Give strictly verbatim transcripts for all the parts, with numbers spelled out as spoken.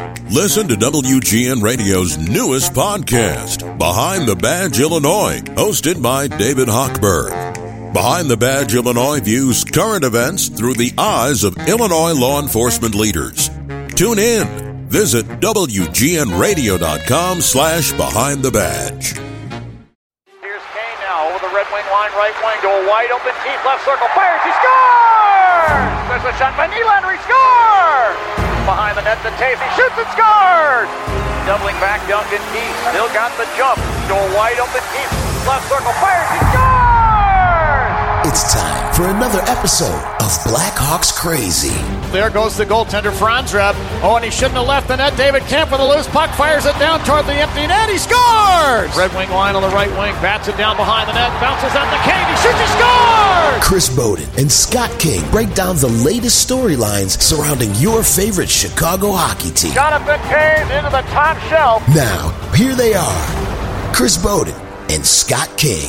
Listen to W G N Radio's newest podcast, Behind the Badge Illinois, hosted by David Hochberg. Behind the Badge Illinois views current events through the eyes of Illinois law enforcement leaders. Tune in. Visit W G N radio dot com slash behind the badge. Here's Kane now over the Red Wing line, right wing to a wide open Keith, left circle, fires, he scores! There's a shot by Nylander, he scores! Behind the net to Taves, he shoots and scores! Doubling back, Duncan Keith, still got the jump, to a wide open Keith, left circle, fires, he scores! It's time for another episode of Blackhawks Crazy. There goes the goaltender, Franzreb. Oh, and he shouldn't have left the net. David Kemp with a loose puck, fires it down toward the empty net. He scores! Red Wing line on the right wing, bats it down behind the net, bounces out to Kane. He shoots, he scores! Chris Bowden and Scott King break down the latest storylines surrounding your favorite Chicago hockey team. Jonathan Kane into the top shelf. Now, here they are, Chris Bowden and Scott King.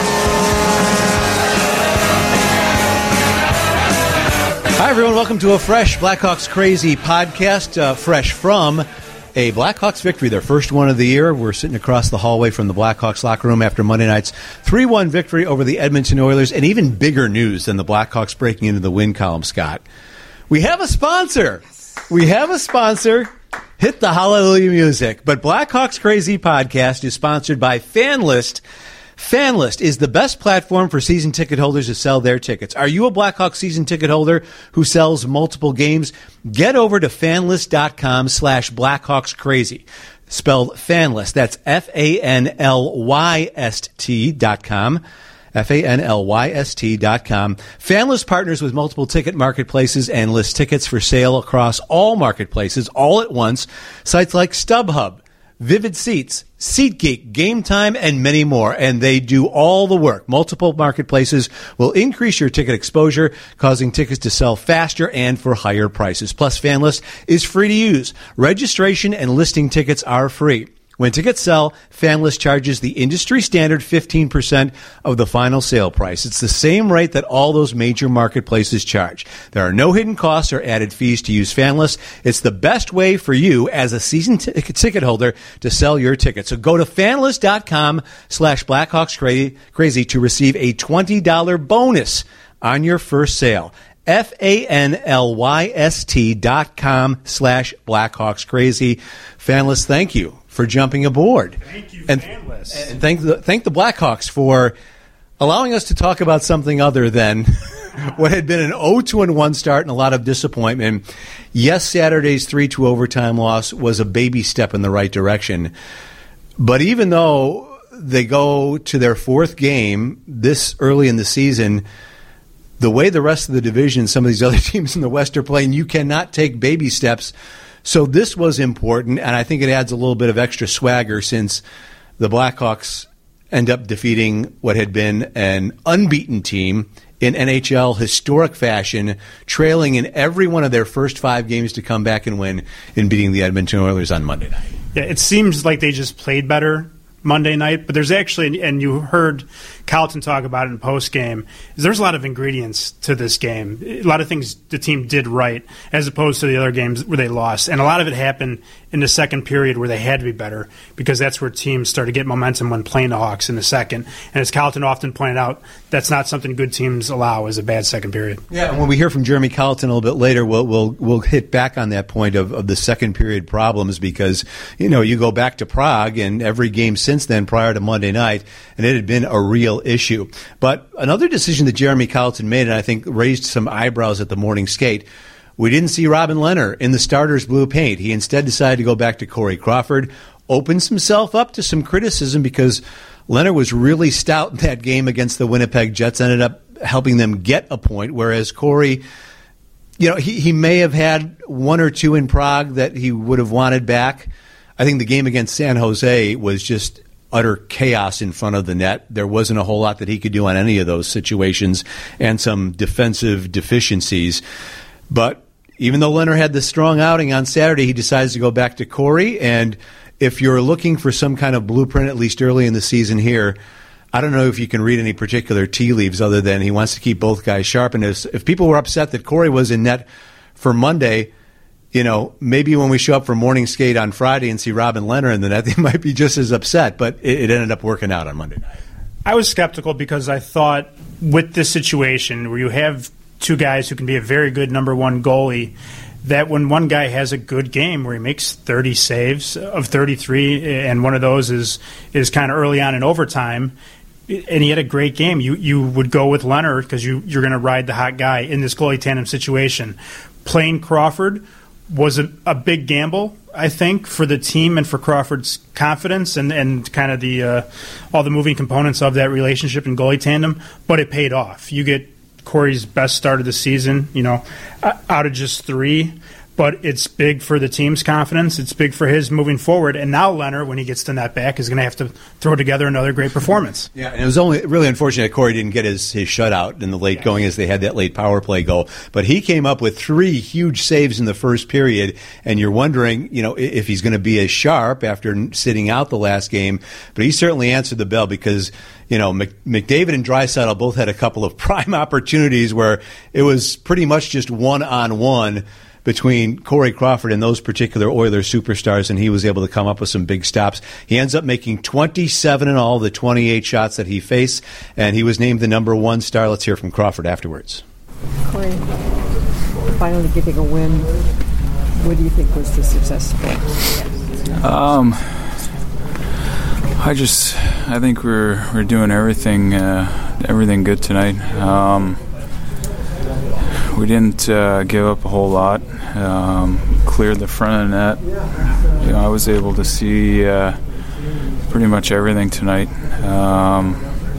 Hi, everyone. Welcome to a fresh Blackhawks Crazy podcast, uh, fresh from a Blackhawks victory, their first one of the year. We're sitting across the hallway from the Blackhawks locker room after Monday night's three one victory over the Edmonton Oilers, and even bigger news than the Blackhawks breaking into the win column, Scott. We have a sponsor. We have a sponsor. Hit the hallelujah music. But Blackhawks Crazy podcast is sponsored by FanList. FanList is the best platform for season ticket holders to sell their tickets. Are you a Blackhawks season ticket holder who sells multiple games? Get over to fanlist.com slash Blackhawks Crazy. Spelled FanList. That's F A N L Y S T dot com. F A N L Y S T dot com. FanList partners with multiple ticket marketplaces and lists tickets for sale across all marketplaces all at once. Sites like StubHub, Vivid Seats, SeatGeek, Game Time, and many more. And they do all the work. Multiple marketplaces will increase your ticket exposure, causing tickets to sell faster and for higher prices. Plus, FanList is free to use. Registration and listing tickets are free. When tickets sell, FanList charges the industry standard fifteen percent of the final sale price. It's the same rate that all those major marketplaces charge. There are no hidden costs or added fees to use FanList. It's the best way for you as a season t- ticket holder to sell your tickets. So go to fanlist.com slash Blackhawks Crazy to receive a twenty dollars bonus on your first sale. F A N L Y S T dot com slash Blackhawks Crazy. FanList, thank you for jumping aboard. Thank you, and, FanList. And thank the, thank the Blackhawks for allowing us to talk about something other than what had been an oh two one start and a lot of disappointment. Yes, Saturday's three two overtime loss was a baby step in the right direction. But even though they go to their fourth game this early in the season, the way the rest of the division, some of these other teams in the West are playing, you cannot take baby steps. So this was important, and I think it adds a little bit of extra swagger since the Blackhawks end up defeating what had been an unbeaten team in N H L historic fashion, trailing in every one of their first five games to come back and win in beating the Edmonton Oilers on Monday night. Yeah, it seems like they just played better Monday night, but there's actually, and you heard Carlton talk about it in post-game, there's a lot of ingredients to this game. A lot of things the team did right as opposed to the other games where they lost. And a lot of it happened in the second period where they had to be better because that's where teams start to get momentum when playing the Hawks in the second. And as Carlton often pointed out, that's not something good teams allow is a bad second period. Yeah, and when we hear from Jeremy Carlton a little bit later, we'll we'll, we'll hit back on that point of, of the second period problems because, you know, you go back to Prague and every game since then prior to Monday night, and it had been a real issue. But another decision that Jeremy Carlton made, and I think raised some eyebrows at the morning skate, we didn't see Robin Lehner in the starter's blue paint. He instead decided to go back to Corey Crawford, opens himself up to some criticism because Lehner was really stout in that game against the Winnipeg Jets, ended up helping them get a point, whereas Corey, you know, he, he may have had one or two in Prague that he would have wanted back. I think the game against San Jose was just utter chaos in front of the net. There wasn't a whole lot that he could do on any of those situations and some defensive deficiencies. But even though Lehner had the strong outing on Saturday, he decides to go back to Corey. And if you're looking for some kind of blueprint, at least early in the season here, I don't know if you can read any particular tea leaves other than he wants to keep both guys sharp. And if, if people were upset that Corey was in net for Monday, you know, maybe when we show up for morning skate on Friday and see Robin Leonard in the net, they might be just as upset. But it, it ended up working out on Monday night. I was skeptical because I thought with this situation where you have two guys who can be a very good number one goalie, that when one guy has a good game where he makes thirty saves of thirty-three, and one of those is is kind of early on in overtime, and he had a great game, you you would go with Leonard because you, you're going to ride the hot guy in this goalie tandem situation. Playing Crawford was a, a big gamble, I think, for the team and for Crawford's confidence and, and kind of the uh, all the moving components of that relationship and goalie tandem, but it paid off. You get Corey's best start of the season, you know, out of just three, but it's big for the team's confidence. It's big for his moving forward. And now Leonard, when he gets the net back, is going to have to throw together another great performance. Yeah, and it was only really unfortunate that Corey didn't get his, his shutout in the late going as they had that late power play goal. But he came up with three huge saves in the first period, and you're wondering, you know, if he's going to be as sharp after sitting out the last game. But he certainly answered the bell because, you know, McDavid and Draisaitl both had a couple of prime opportunities where it was pretty much just one-on-one between Corey Crawford and those particular Oilers superstars, and he was able to come up with some big stops. He ends up making twenty-seven in all the twenty-eight shots that he faced, and he was named the number one star. Let's hear from Crawford afterwards. Corey, finally getting a win. What do you think was the success for? Um, I just, I think we're we're doing everything uh, everything good tonight. Um, We didn't uh, give up a whole lot. Um, cleared the front of the net. You know, I was able to see uh, pretty much everything tonight. Um,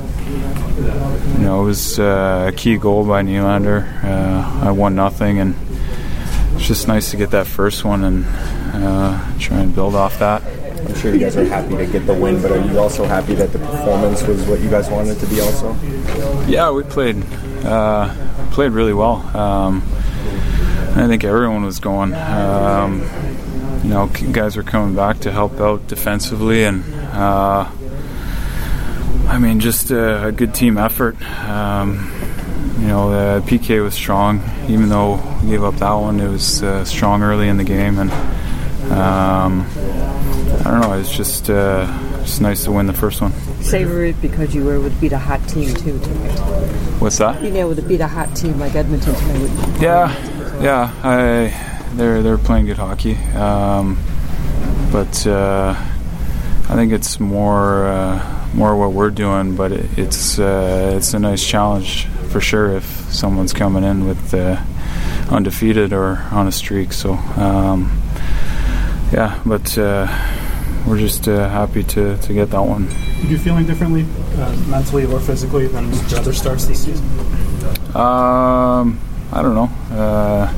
you know, it was uh, a key goal by Nylander. Uh, I won nothing, and it's just nice to get that first one and uh, try and build off that. I'm sure you guys are happy to get the win, but are you also happy that the performance was what you guys wanted it to be also? Yeah, we played uh, played really well. Um, I think everyone was going. Um, you know, guys were coming back to help out defensively, and uh, I mean, just a, a good team effort. Um, you know, the P K was strong, even though we gave up that one. It was uh, strong early in the game, and um, I don't know. It's just uh, just nice to win the first one. Savor it because you were able to beat a hot team too tonight. What's that? Being able to beat a hot team like Edmonton tonight. Yeah, yeah. I, they're they're playing good hockey, um, but uh, I think it's more uh, more what we're doing. But it, it's uh, it's a nice challenge for sure if someone's coming in with uh, undefeated or on a streak. So um, yeah, but. Uh, We're just uh, happy to, to get that one. Are you feeling differently, uh, mentally or physically, than the other starts this season? Um, I don't know. Uh,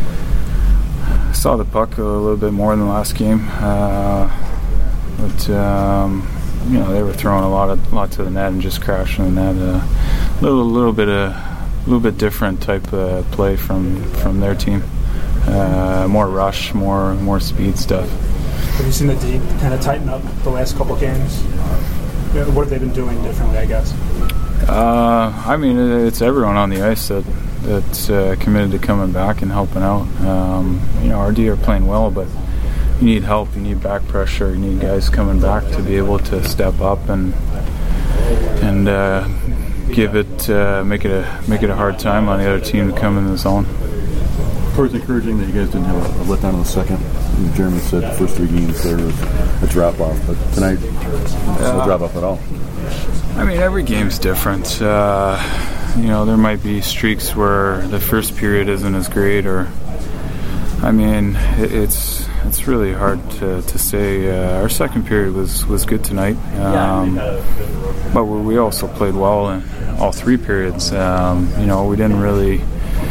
I saw the puck a little bit more than the last game, uh, but um, you know they were throwing a lot of lot to the net and just crashing the net. A uh, little little bit a little bit different type of play from from their team. Uh, more rush, more more speed stuff. Have you seen the D kind of tighten up the last couple games? What have they been doing differently, I guess? Uh, I mean, it's everyone on the ice that that's uh, committed to coming back and helping out. Um, you know, our D are playing well, but you need help. You need back pressure. You need guys coming back to be able to step up and and uh, give it, uh, make it a make it a hard time on the other team to come in the zone. Of course, encouraging that you guys didn't have a, a letdown in the second. Jeremy said the first three games there was a drop off, but tonight uh, no drop off at all. I mean, every game's different. Uh, you know, there might be streaks where the first period isn't as great, or I mean, it, it's it's really hard to to say. Uh, our second period was, was good tonight, um, but we also played well in all three periods. Um, you know, we didn't really.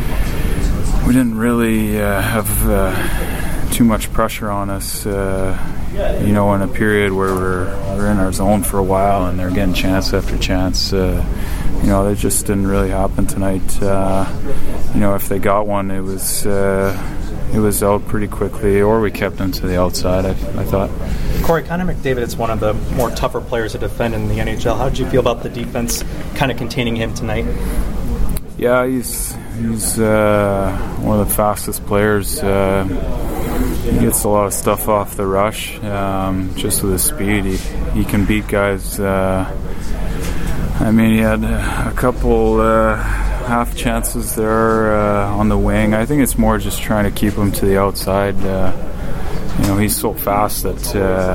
We didn't really uh, have uh, too much pressure on us, uh, you know, in a period where we're, we're in our zone for a while and they're getting chance after chance. Uh, you know, that just didn't really happen tonight. Uh, you know, if they got one, it was uh, it was out pretty quickly, or we kept them to the outside, I, I thought. Corey, Connor McDavid is one of the more tougher players to defend in the N H L. How did you feel about the defense kind of containing him tonight? Yeah, he's he's uh, one of the fastest players. Uh, he gets a lot of stuff off the rush. Um, just with his speed, he, he can beat guys. Uh, I mean, he had a couple uh, half chances there uh, on the wing. I think it's more just trying to keep him to the outside. Uh, you know, he's so fast that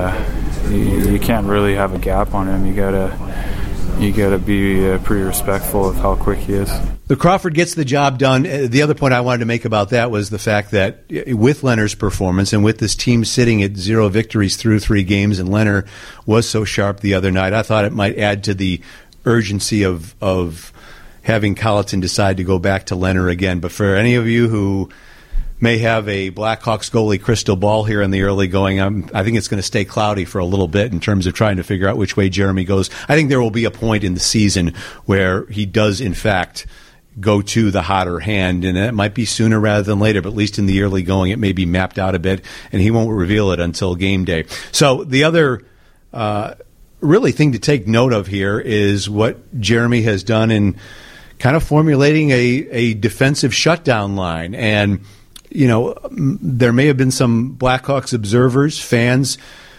uh, you, you can't really have a gap on him. You gotta, you gotta be uh, pretty respectful of how quick he is. The Crawford gets the job done. The other point I wanted to make about that was the fact that with Leonard's performance and with this team sitting at zero victories through three games, and Leonard was so sharp the other night, I thought it might add to the urgency of of having Colleton decide to go back to Leonard again. But for any of you who may have a Blackhawks goalie crystal ball here in the early going, I'm, I think it's going to stay cloudy for a little bit in terms of trying to figure out which way Jeremy goes. I think there will be a point in the season where he does, in fact, go to the hotter hand, and it might be sooner rather than later, but at least in the early going it may be mapped out a bit, and he won't reveal it until game day. So the other uh, really thing to take note of here is what Jeremy has done in kind of formulating a, a defensive shutdown line. And, you know, there may have been some Blackhawks observers, fans,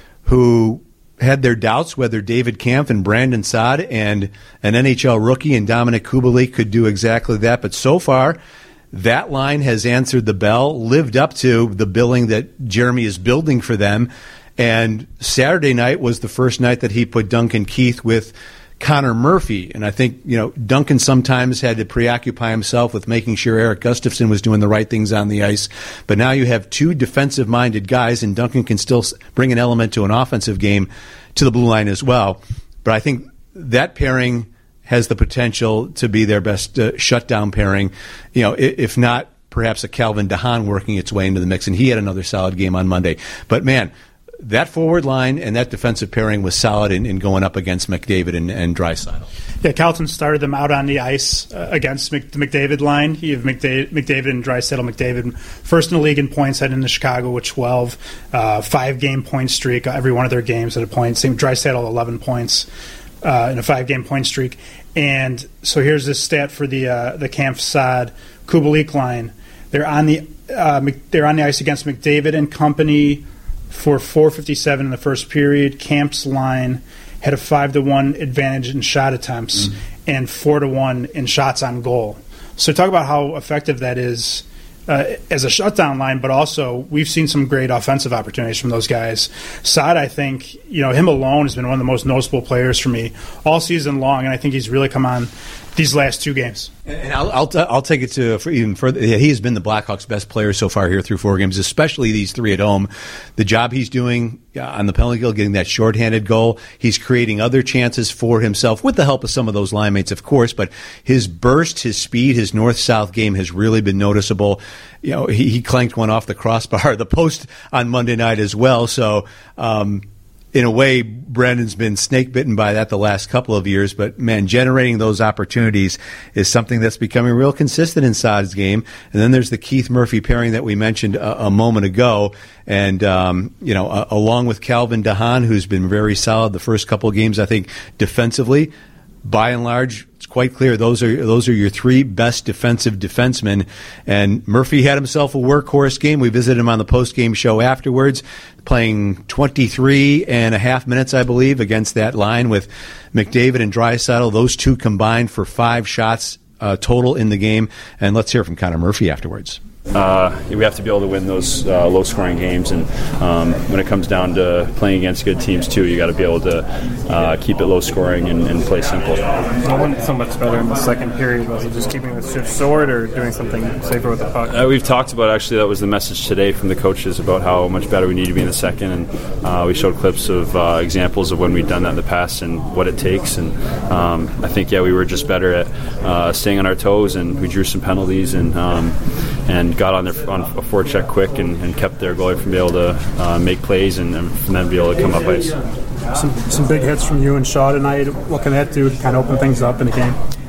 who had their doubts whether David Kampf and Brandon Saad and an N H L rookie and Dominic Kubalik could do exactly that. But so far, that line has answered the bell, lived up to the billing that Jeremy is building for them. And Saturday night was the first night that he put Duncan Keith with Connor Murphy. And I think, you know, Duncan sometimes had to preoccupy himself with making sure Eric Gustafson was doing the right things on the ice. But now you have two defensive-minded guys, and Duncan can still bring an element to an offensive game to the blue line as well. But I think that pairing has the potential to be their best uh, shutdown pairing. You know, if not perhaps a Calvin DeHaan working its way into the mix, and he had another solid game on Monday. But, man, that forward line and that defensive pairing was solid in, in going up against McDavid and, and Draisaitl. Yeah, Carlton started them out on the ice uh, against Mc, the McDavid line. You have McDavid, McDavid and Draisaitl. McDavid first in the league in points, heading into Chicago with twelve, uh, five-game point streak. Every one of their games at a point. Same Draisaitl, eleven points uh, in a five-game point streak. And so here's this stat for the uh, the Kampf Saad Kubalik line. They're on the uh, they're on the ice against McDavid and company for four fifty-seven in the first period. Kamp's line had a five to one advantage in shot attempts mm. and four to one in shots on goal. So talk about how effective that is uh, as a shutdown line, but also we've seen some great offensive opportunities from those guys. Saad, I think, you know, him alone has been one of the most noticeable players for me all season long, and I think he's really come on these last two games. And I'll I'll, t- I'll take it to for even further. He has been the Blackhawks' best player so far here through four games, especially these three at home. The job he's doing on the penalty kill, getting that shorthanded goal, he's creating other chances for himself with the help of some of those line mates, of course. But his burst, his speed, his north-south game has really been noticeable. You know, he, he clanked one off the crossbar, the post on Monday night as well. So. Um, In a way, Brandon's been snake-bitten by that the last couple of years, but, man, generating those opportunities is something that's becoming real consistent in Saad's game. And then there's the Keith Murphy pairing that we mentioned a, a moment ago. And, um, you know, uh, along with Calvin DeHaan, who's been very solid the first couple of games, I think, defensively. By and large, it's quite clear those are those are your three best defensive defensemen. And Murphy had himself a workhorse game. We visited him on the post-game show afterwards, playing twenty-three and a half minutes, I believe, against that line with McDavid and Draisaitl. Those two combined for five shots uh, total in the game. And let's hear from Connor Murphy afterwards. Uh, we have to be able to win those uh, low-scoring games, and um, when it comes down to playing against good teams too, you got to be able to uh, keep it low-scoring and, and play simple. What went so much better in the second period? Was it just keeping the shift short, or doing something safer with the puck? Uh, we've talked about actually that was the message today from the coaches about how much better we need to be in the second, and uh, we showed clips of uh, examples of when we've done that in the past and what it takes. And um, I think yeah, we were just better at uh, staying on our toes, and we drew some penalties and um, and. got on their on a forecheck quick and, and kept their goalie from being able to uh, make plays and, and from then be able to come up ice. Some some big hits from you and Shaw tonight. What can that do to kind of open things up in the game?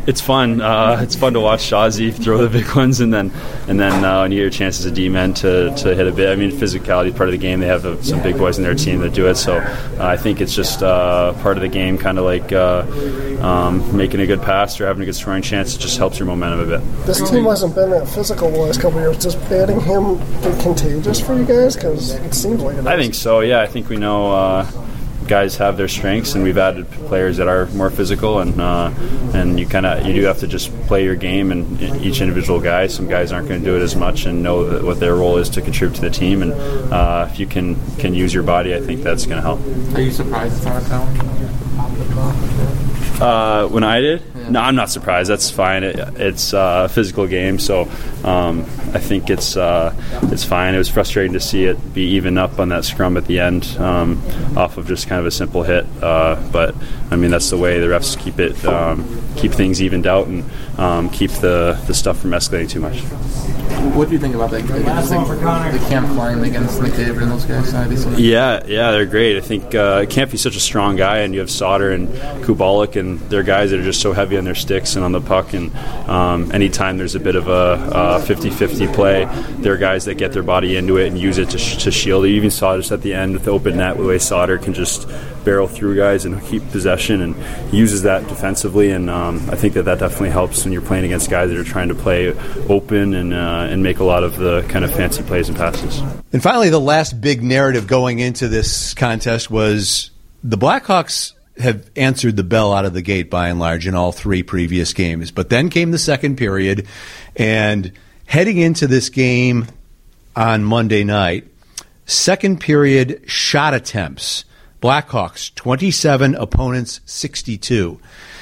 it's fun. Uh, it's fun to watch Shazi throw the big ones, and then and then uh, when you get a chance as a D-man to, to hit a bit. I mean, physicality is part of the game. They have uh, some big boys in their team that do it, so uh, I think it's just uh, part of the game, kind of like uh, um, making a good pass or having a good scoring chance. It just helps your momentum a bit. This team hasn't been that physical the last couple of years. Does batting him be contagious for you guys? Because it seems like it is. I think so, yeah. I think we know uh, guys have their strengths, and we've added players that are more physical, and uh, and you kind of you do have to just play your game, and each individual guy. Some guys aren't going to do it as much and know that what their role is to contribute to the team, and uh, if you can can use your body, I think that's going to help. Are you surprised it's not a talent? Uh, when I did? Yeah. No, I'm not surprised. That's fine. It, it's uh, a physical game, so um, I think it's uh, it's fine. It was frustrating to see it be even up on that scrum at the end um, off of just kind of a simple hit. Uh, but, I mean, that's the way the refs keep it, um, keep things evened out and um, keep the, the stuff from escalating too much. What do you think about that? Against the, the Camp Flying against McDavid and those guys? Yeah, yeah, they're great. I think uh, Campy's such a strong guy, and you have Sauter and Kubalik, and they're guys that are just so heavy on their sticks and on the puck. And um, anytime there's a bit of a, a fifty-fifty play, they're guys that get their body into it and use it to, sh- to shield it. You even saw just at the end with the open net, the way Sauter can just barrel through guys and keep possession, and he uses that defensively. And um, I think that that definitely helps when you're playing against guys that are trying to play open and uh, and make a lot of the kind of fancy plays and passes. And finally, the last big narrative going into this contest was the Blackhawks have answered the bell out of the gate by and large in all three previous games. But then came the second period, and heading into this game on Monday night, second period shot attempts, Blackhawks twenty-seven, opponents sixty-two.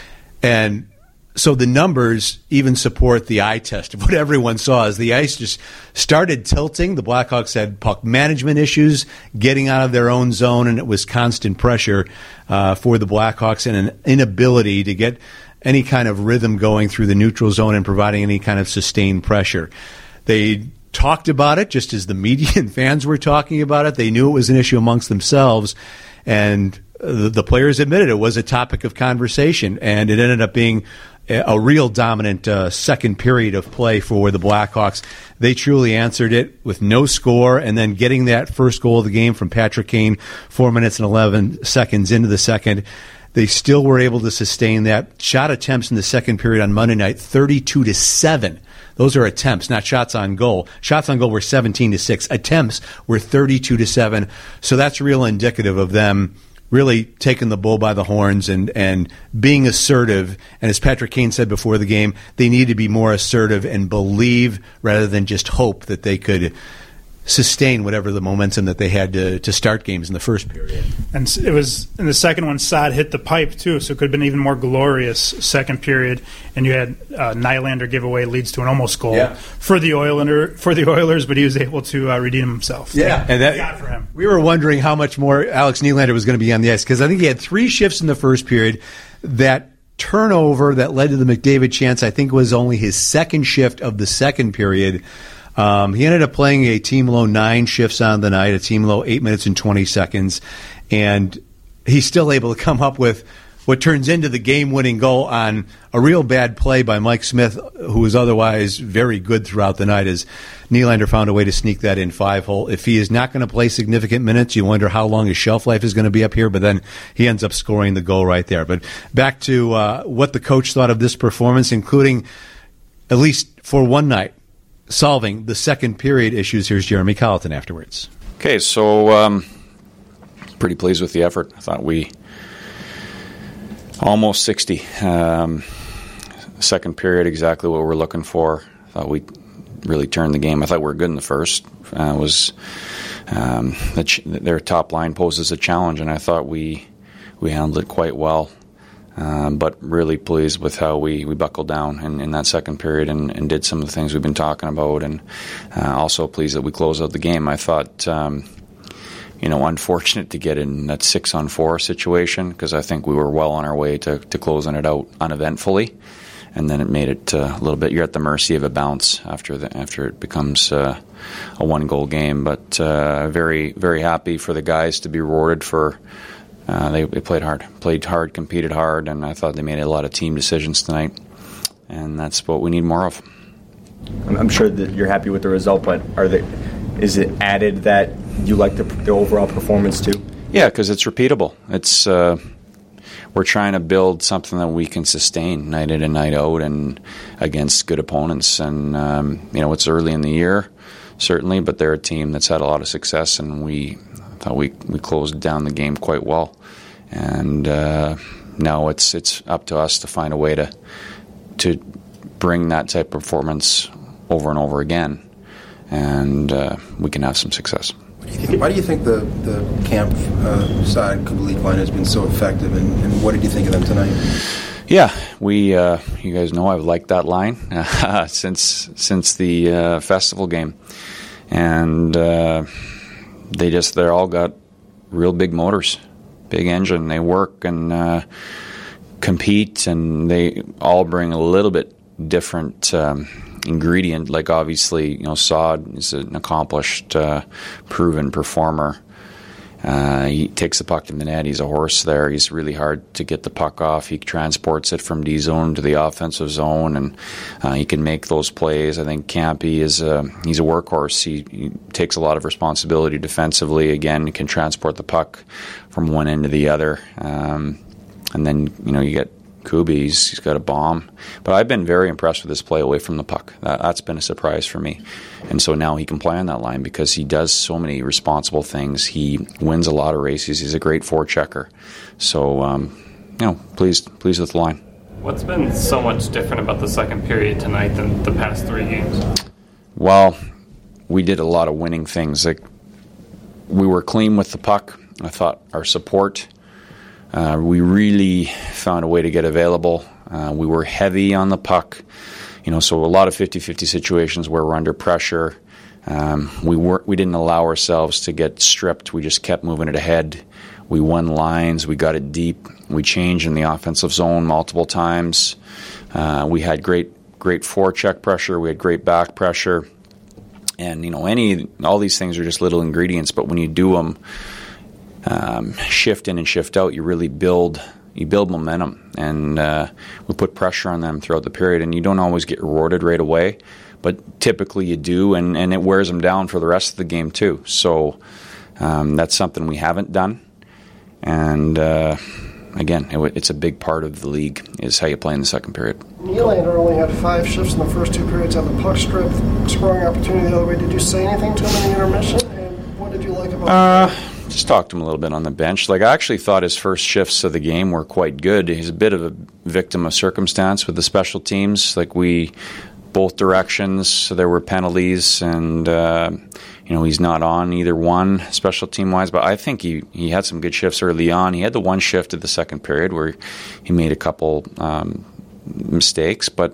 And so the numbers even support the eye test of what everyone saw as the ice just started tilting. The Blackhawks had puck management issues, getting out of their own zone, and it was constant pressure uh, for the Blackhawks and an inability to get any kind of rhythm going through the neutral zone and providing any kind of sustained pressure. They talked about it just as the media and fans were talking about it. They knew it was an issue amongst themselves, and the, the players admitted it was a topic of conversation, and it ended up being a real dominant uh, second period of play for the Blackhawks. They truly answered it with no score, and then getting that first goal of the game from Patrick Kane four minutes and eleven seconds into the second. They still were able to sustain that. Shot attempts in the second period on Monday night, thirty-two to seven. Those are attempts, not shots on goal. Shots on goal were seventeen to six. Attempts were thirty-two to seven. So that's real indicative of them really taking the bull by the horns and, and being assertive. And as Patrick Kane said before the game, they need to be more assertive and believe rather than just hope that they could sustain whatever the momentum that they had to, to start games in the first period. And it was in the second one, Saad hit the pipe too, so it could have been even more glorious second period. And you had uh, Nylander give away leads to an almost goal yeah. for the Oiler, for the Oilers, but he was able to uh, redeem himself. Yeah, and that, God for him. We were wondering how much more Alex Nylander was going to be on the ice, because I think he had three shifts in the first period. That turnover that led to the McDavid chance, I think, was only his second shift of the second period. Um, he ended up playing a team low nine shifts on the night, a team low eight minutes and twenty seconds, and he's still able to come up with what turns into the game-winning goal on a real bad play by Mike Smith, who was otherwise very good throughout the night, as Nylander found a way to sneak that in five-hole. If he is not going to play significant minutes, you wonder how long his shelf life is going to be up here, but then he ends up scoring the goal right there. But back to uh, what the coach thought of this performance, including, at least for one night, solving the second period issues. Here's Jeremy Colleton afterwards. Okay, so um, pretty pleased with the effort. I thought we almost sixty. Um, second period, exactly what we're looking for. I thought we really turned the game. I thought we were good in the first. Uh, was um, the ch- their top line poses a challenge, and I thought we we handled it quite well. Um, but really pleased with how we, we buckled down in, in that second period and, and did some of the things we've been talking about, and uh, also pleased that we closed out the game. I thought, um, you know, unfortunate to get in that six-on-four situation, because I think we were well on our way to, to closing it out uneventfully, and then it made it uh, a little bit, you're at the mercy of a bounce after the, after it becomes uh, a one-goal game. But uh, very, very happy for the guys to be rewarded for Uh, they, they played hard, played hard, competed hard, and I thought they made a lot of team decisions tonight. and that's what we need more of. I'm sure that you're happy with the result, but are they, is it added that you like the, the overall performance too? Yeah, because it's repeatable. It's uh, we're trying to build something that we can sustain night in and night out, and against good opponents. And um, you know, it's early in the year, certainly, but they're a team that's had a lot of success, and we thought we we closed down the game quite well. And uh, now it's it's up to us to find a way to to bring that type of performance over and over again, and uh, we can have some success. Why do you think the, the camp uh, side Kubalik line has been so effective, and, and what did you think of them tonight? Yeah, we uh, you guys know I've liked that line uh, since since the uh, festival game, and uh, they just they're all got real big motors, big engine. They work and uh, compete, and they all bring a little bit different Um, ingredient. Like obviously, you know, Saad is an accomplished, uh, proven performer. Uh, he takes the puck to the net. He's a horse there. He's really hard to get the puck off. He transports it from D zone to the offensive zone, and uh, he can make those plays. I think Campy is a, he's a workhorse. He, he takes a lot of responsibility defensively. Again, he can transport the puck from one end to the other. Um, and then, you know, you get Kubi, he's, he's got a bomb. But I've been very impressed with his play away from the puck. That, that's been a surprise for me. And so now he can play on that line because he does so many responsible things. He wins a lot of races. He's a great forechecker. So, um, you know, pleased, pleased with the line. What's been so much different about the second period tonight than the past three games? Well, we did a lot of winning things. Like, we were clean with the puck. I thought our support, Uh, we really found a way to get available. Uh, we were heavy on the puck, you know, so a lot of fifty-fifty situations where we're under pressure. Um, we were we didn't allow ourselves to get stripped. We just kept moving it ahead. We won lines. We got it deep. We changed in the offensive zone multiple times. Uh, we had great great forecheck pressure. We had great back pressure, and you know, any all these things are just little ingredients. But when you do them, Um, shift in and shift out, you really build you build momentum, and uh, we put pressure on them throughout the period, and you don't always get rewarded right away, but typically you do, and, and it wears them down for the rest of the game too. So um, that's something we haven't done, and uh, again, it, it's a big part of the league is how you play in the second period. Nylander only had five shifts in the first two periods on the puck strip, scoring opportunity the other way. Did you say anything to him in the intermission, and what did you like about uh, that? Just talked to him a little bit on the bench. Like, I actually thought his first shifts of the game were quite good. He's a bit of a victim of circumstance with the special teams. Like, we, both directions, so there were penalties, and, uh, you know, he's not on either one special team-wise. But I think he, he had some good shifts early on. He had the one shift of the second period where he made a couple um, mistakes, but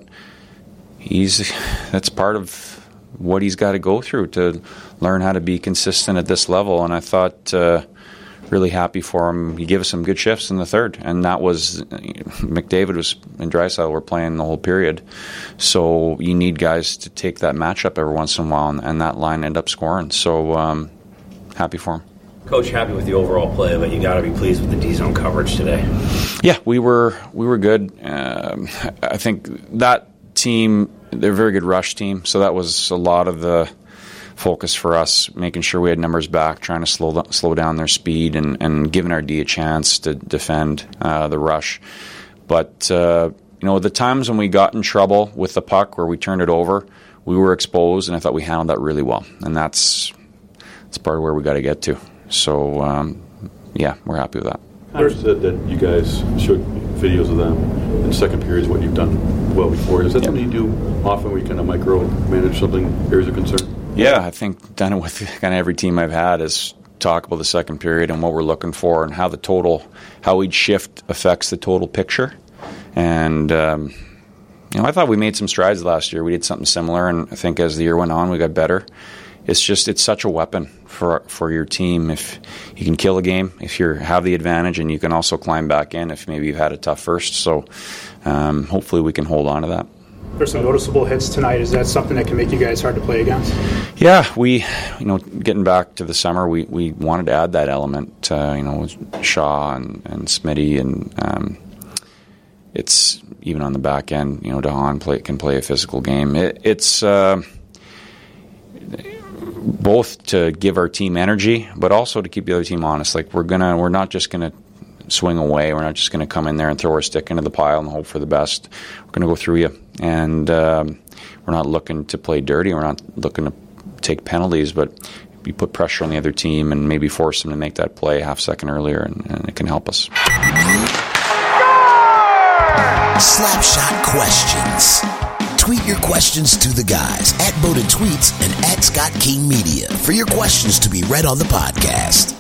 he's that's part of what he's got to go through to learn how to be consistent at this level. And I thought, uh, really happy for him. He gave us some good shifts in the third, and that was McDavid was and Draisaitl were playing the whole period. So you need guys to take that matchup every once in a while, and, and that line ended up scoring. So um, happy for him. Coach, happy with the overall play, but you got to be pleased with the D zone coverage today. Yeah, we were we were good. Um, I think that team, they're a very good rush team, so that was a lot of the focus for us, making sure we had numbers back, trying to slow slow down their speed, and, and giving our D a chance to defend uh, the rush. But uh, you know, the times when we got in trouble with the puck, where we turned it over, we were exposed, and I thought we handled that really well. And that's that's part of where we got to get to. So um, yeah, we're happy with that. Hunter said that you guys showed videos of them in second periods, what you've done well before. Is that yep. something you do often, where you kind of micromanage something, areas of concern? Yeah, I think done it with kind of every team I've had is talk about the second period and what we're looking for, and how the total, how each shift affects the total picture. And um, you know, I thought we made some strides last year. We did something similar, and I think as the year went on, we got better. It's just it's such a weapon for for your team. If you can kill a game, if you have the advantage, and you can also climb back in if maybe you've had a tough first. So um, hopefully we can hold on to that. There's some noticeable hits tonight. Is that something that can make you guys hard to play against? Yeah, we, you know, getting back to the summer, we, we wanted to add that element, uh, you know, with Shaw and, and Smitty, and um, it's even on the back end. You know, DeHaan play, can play a physical game. It, it's uh, both to give our team energy, but also to keep the other team honest. Like we're gonna, we're not just gonna swing away. We're not just gonna come in there and throw our stick into the pile and hope for the best. We're gonna go through you, and um, we're not looking to play dirty. We're not looking to take penalties, but you put pressure on the other team and maybe force them to make that play a half second earlier, and, and it can help us. Slapshot questions. Tweet your questions to the guys at Bowden Tweets and at Scott King Media for your questions to be read on the podcast.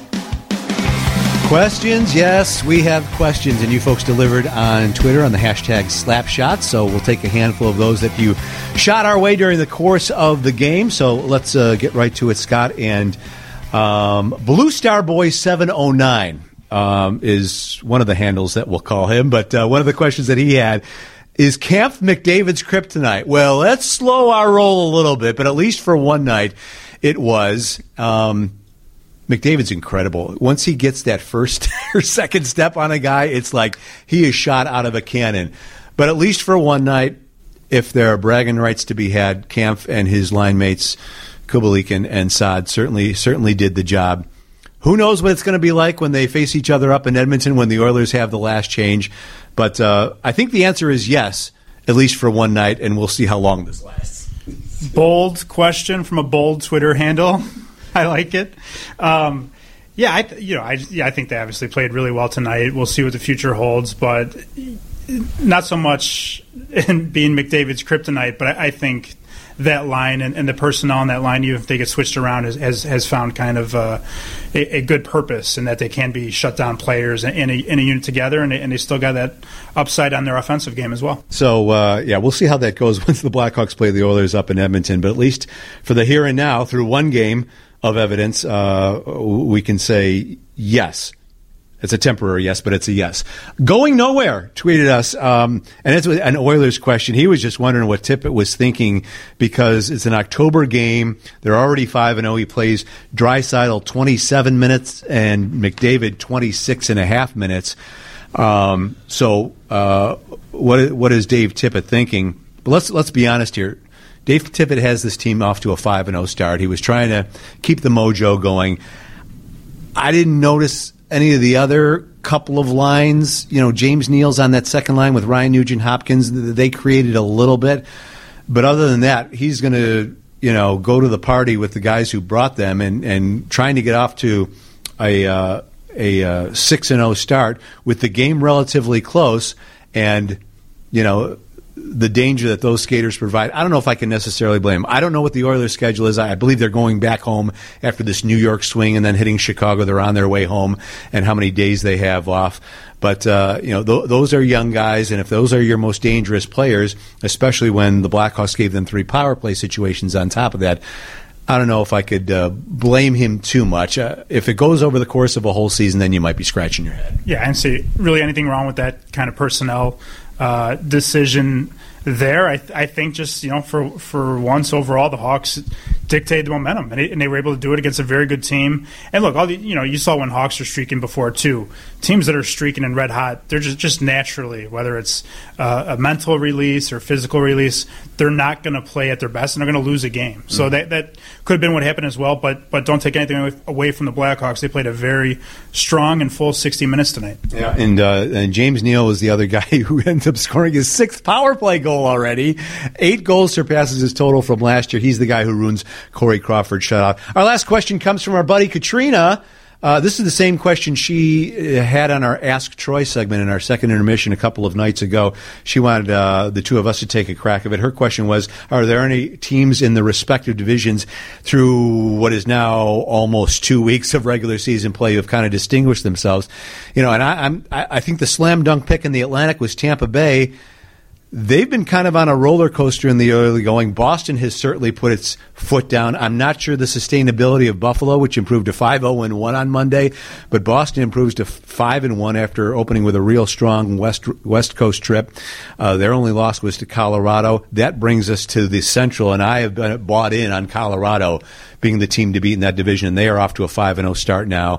Questions, yes, we have questions, and you folks delivered on Twitter on the hashtag Slapshot, so we'll take a handful of those that you shot our way during the course of the game. So let's uh, get right to it, Scott. And um, Blue Star Boy seven oh nine um, is one of the handles that we'll call him, but uh, one of the questions that he had is Kampf McDavid's kryptonite. Well, let's slow our roll a little bit, but at least for one night it was. Um, McDavid's incredible. Once he gets that first or second step on a guy, it's like he is shot out of a cannon. But at least for one night, if there are bragging rights to be had, Kampf and his line mates, Kubalik and, and Saad, certainly certainly did the job. Who knows what it's going to be like when they face each other up in Edmonton when the Oilers have the last change. But uh, I think the answer is yes, at least for one night, and we'll see how long this lasts. Bold question from a bold Twitter handle. I like it. Um, yeah, I you know, I yeah, I think they obviously played really well tonight. We'll see what the future holds, but not so much in being McDavid's kryptonite. But I, I think that line and, and the personnel on that line, even if they get switched around, has has, has found kind of uh, a, a good purpose, and that they can be shut down players in a, in a unit together, and they, and they still got that upside on their offensive game as well. So, uh, yeah, we'll see how that goes once the Blackhawks play the Oilers up in Edmonton. But at least for the here and now, through one game of evidence, uh, we can say yes. It's a temporary yes, but it's a yes. Going Nowhere tweeted us, um, and it's an Oilers question. He was just wondering what Tippett was thinking because it's an October game. They're already five and oh. He plays Draisaitl twenty-seven minutes and McDavid twenty-six and a half minutes. Um, so uh, what what is Dave Tippett thinking? But let's let's be honest here. Dave Tippett has this team off to a five and oh start. He was trying to keep the mojo going. I didn't notice any of the other couple of lines. You know, James Neal's on that second line with Ryan Nugent-Hopkins. They created a little bit. But other than that, he's going to, you know, go to the party with the guys who brought them and, and trying to get off to a uh, a uh, six and oh start with the game relatively close and, you know, the danger that those skaters provide. I don't know if I can necessarily blame them. I don't know what the Oilers' schedule is. I believe they're going back home after this New York swing and then hitting Chicago. They're on their way home, and how many days they have off. But, uh, you know, th- those are young guys, and if those are your most dangerous players, especially when the Blackhawks gave them three power play situations on top of that, I don't know if I could uh, blame him too much. Uh, if it goes over the course of a whole season, then you might be scratching your head. Yeah, and see really anything wrong with that kind of personnel uh, decision there. I, th- I think just, you know, for for once overall, the Hawks dictated the momentum, and, it, and they were able to do it against a very good team. And look, all the, you know, you saw when Hawks are streaking before too. Teams that are streaking and red hot, they're just, just naturally, whether it's uh, a mental release or physical release, they're not going to play at their best, and they're going to lose a game. So mm-hmm. that that could have been what happened as well. But but don't take anything away from the Blackhawks. They played a very strong and full sixty minutes tonight. Yeah, and uh, and James Neal was the other guy who ended up scoring his sixth power play goal already. Eight goals surpasses his total from last year. He's the guy who ruins Corey Crawford's shutout. Our last question comes from our buddy Katrina. Uh, this is the same question she had on our Ask Troy segment in our second intermission a couple of nights ago. She wanted uh, the two of us to take a crack of it. Her question was, are there any teams in the respective divisions through what is now almost two weeks of regular season play who have kind of distinguished themselves? You know, and I, I'm, I, I think the slam dunk pick in the Atlantic was Tampa Bay. They've been kind of on a roller coaster in the early going. Boston has certainly put its foot down. I'm not sure the sustainability of Buffalo, which improved to five oh and one on Monday, but Boston improves to five and one after opening with a real strong West West Coast trip. Uh, their only loss was to Colorado. That brings us to the Central, and I have been bought in on Colorado being the team to beat in that division, and they are off to a five and oh start now.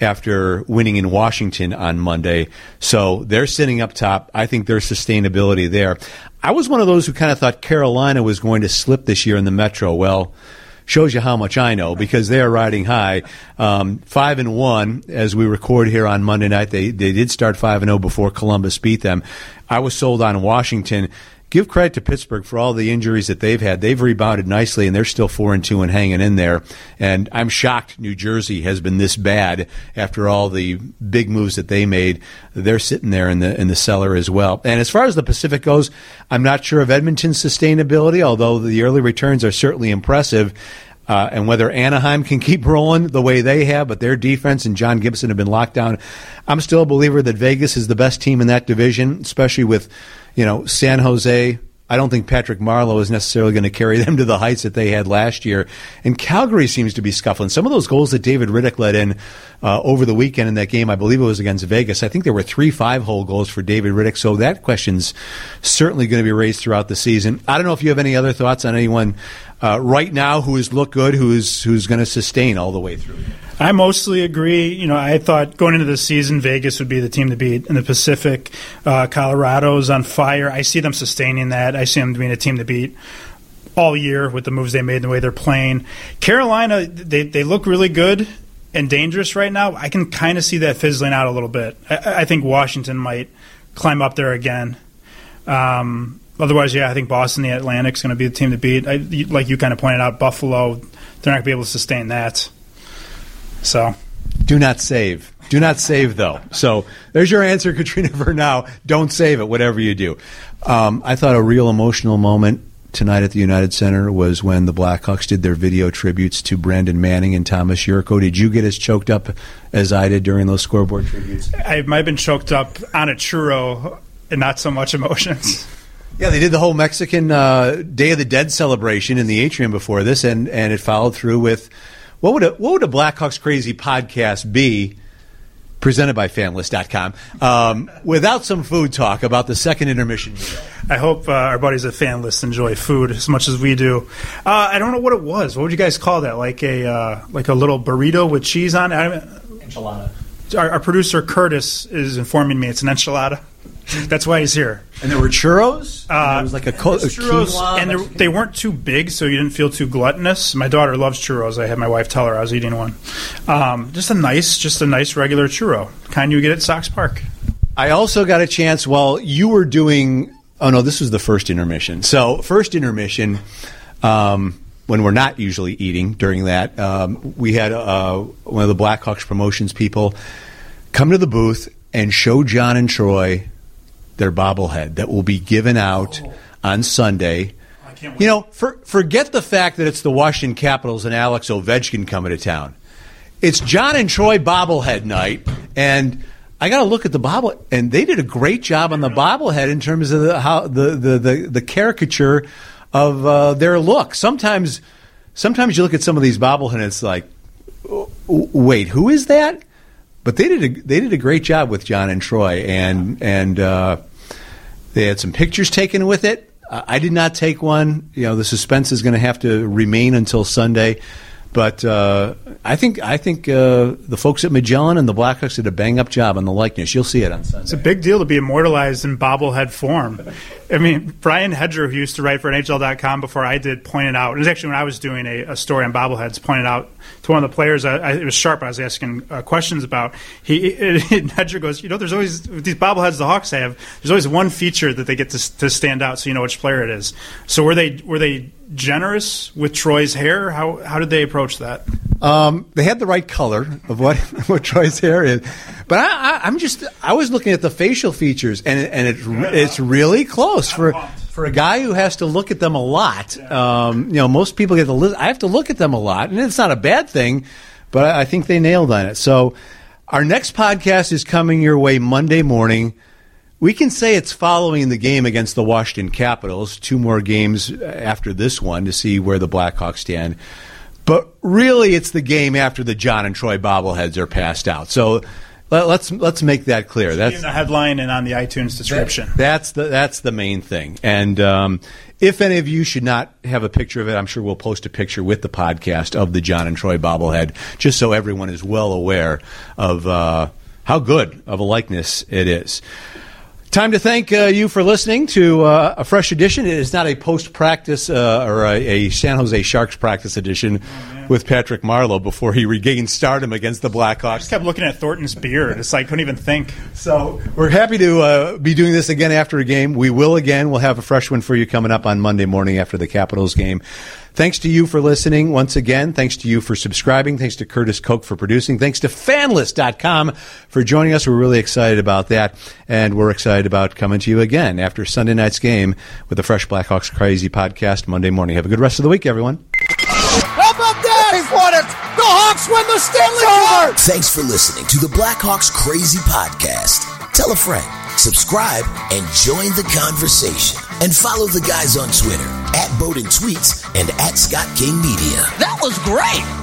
after winning in Washington on Monday. So they're sitting up top. I think there's sustainability there. I was one of those who kind of thought Carolina was going to slip this year in the Metro. Well, shows you how much I know, because they are riding high. Um, five and one as we record here on Monday night. They they did start five and zero before Columbus beat them. I was sold on Washington. Give credit to Pittsburgh for all the injuries that they've had. They've rebounded nicely, and they're still four and two and hanging in there. And I'm shocked New Jersey has been this bad after all the big moves that they made. They're sitting there in the in the cellar as well. And as far as the Pacific goes, I'm not sure of Edmonton's sustainability, although the early returns are certainly impressive. Uh, and whether Anaheim can keep rolling the way they have, but their defense and John Gibson have been locked down. I'm still a believer that Vegas is the best team in that division, especially with, you know, San Jose. I don't think Patrick Marleau is necessarily going to carry them to the heights that they had last year. And Calgary seems to be scuffling. Some of those goals that David Riddick let in uh, over the weekend in that game, I believe it was against Vegas, I think there were three five-hole goals for David Riddick. So that question's certainly going to be raised throughout the season. I don't know if you have any other thoughts on anyone uh, right now who has looked good, who is who's going to sustain all the way through. I mostly agree. You know, I thought going into the season, Vegas would be the team to beat in the Pacific. Uh, Colorado's on fire. I see them sustaining that. I see them being a team to beat all year with the moves they made and the way they're playing. Carolina, they, they look really good and dangerous right now. I can kind of see that fizzling out a little bit. I, I think Washington might climb up there again. Um, otherwise, yeah, I think Boston, the Atlantic's going to be the team to beat. I, like you kind of pointed out, Buffalo, they're not going to be able to sustain that. So, do not save. Do not save, though. So there's your answer, Katrina, for now. Don't save it, whatever you do. Um, I thought a real emotional moment tonight at the United Center was when the Blackhawks did their video tributes to Brandon Manning and Thomas Yurko. Did you get as choked up as I did during those scoreboard tributes? I might have been choked up on a churro and not so much emotions. Yeah, they did the whole Mexican uh, Day of the Dead celebration in the atrium before this, and, and it followed through with What would a what would a Blackhawks Crazy podcast be, presented by Fanlist dot com, um, without some food talk about the second intermission meal? I hope uh, our buddies at Fanlist enjoy food as much as we do. Uh, I don't know what it was. What would you guys call that? Like a uh, like a little burrito with cheese on it? Enchilada. Our, our producer Curtis is informing me it's an enchilada. That's why he's here. And there were churros? Uh, there was like a, co- a churros, quinoa, and there, they weren't too big, so you didn't feel too gluttonous. My daughter loves churros. I had my wife tell her I was eating one. Um, just a nice, just a nice regular churro, kind you get at Sox Park. I also got a chance while you were doing. Oh no, this was the first intermission. So first intermission, um, when we're not usually eating during that, um, we had uh, one of the Blackhawks promotions people come to the booth and show John and Troy their bobblehead that will be given out oh. on Sunday. You know, for, forget the fact that it's the Washington Capitals and Alex Ovechkin coming to town. It's John and Troy bobblehead night, and I got to look at the bobble, and they did a great job on the bobblehead in terms of the how the the the, the caricature of uh, their look. Sometimes, sometimes you look at some of these bobbleheads, and it's like, wait, who is that? But they did a, they did a great job with John and Troy, and and uh, they had some pictures taken with it. Uh, I did not take one. You know, the suspense is going to have to remain until Sunday. But uh, I think I think uh, the folks at Magellan and the Blackhawks did a bang-up job on the likeness. You'll see it on Sunday. It's a big deal to be immortalized in bobblehead form. I mean, Brian Hedger, who used to write for N H L dot com before I did, pointed out, it was actually when I was doing a, a story on bobbleheads, pointed out to one of the players, I, I, it was Sharp I was asking uh, questions about, he it, it, Hedger goes, you know, there's always, with these bobbleheads the Hawks have, there's always one feature that they get to, to stand out so you know which player it is. So were they were they generous with Troy's hair? How how did they approach that? Um, they had the right color of what, what Troy's hair is, but I, I, I'm just I was looking at the facial features, and it, and it's it's really close for for a guy who has to look at them a lot. Um, you know, most people get to li- I have to look at them a lot, and it's not a bad thing, but I, I think they nailed on it. So our next podcast is coming your way Monday morning. We can say it's following the game against the Washington Capitals, two more games after this one to see where the Blackhawks stand. But really, it's the game after the John and Troy bobbleheads are passed out. So Let, let's let's make that clear. That's in the headline and on the iTunes description. That, that's the that's the main thing. And um, if any of you should not have a picture of it, I'm sure we'll post a picture with the podcast of the John and Troy bobblehead, just so everyone is well aware of uh, how good of a likeness it is. Time to thank uh, you for listening to uh, a fresh edition. It is not a post-practice uh, or a, a San Jose Sharks practice edition oh, with Patrick Marleau before he regained stardom against the Blackhawks. I just kept looking at Thornton's beard. It's like, couldn't even think. So we're happy to uh, be doing this again after a game. We will again. We'll have a fresh one for you coming up on Monday morning after the Capitals game. Thanks to you for listening once again. Thanks to you for subscribing. Thanks to Curtis Koch for producing. Thanks to Fanlist dot com for joining us. We're really excited about that. And we're excited about coming to you again after Sunday night's game with the Fresh Blackhawks Crazy podcast Monday morning. Have a good rest of the week, everyone. How about that? They won it. The Hawks win the Stanley Cup. Thanks for listening to the Blackhawks Crazy podcast. Tell a friend, subscribe, and join the conversation. And follow the guys on Twitter, at Bowden Tweets and at Scott King Media. That was great.